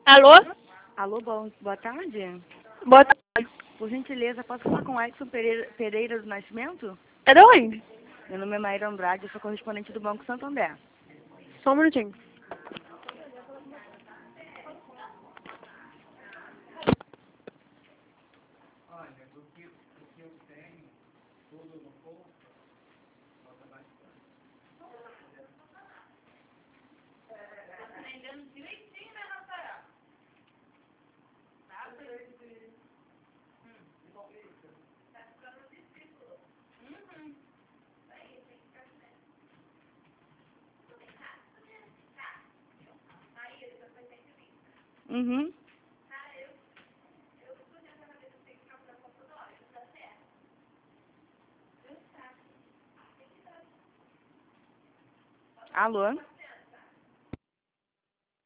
Alô? Alô, boa tarde. Boa tarde. Por gentileza, posso falar com o Edson Pereira do Nascimento? É da onde? Meu nome é Maíra Andrade, eu sou correspondente do Banco Santander. Só um minutinho. Uhum. Alô?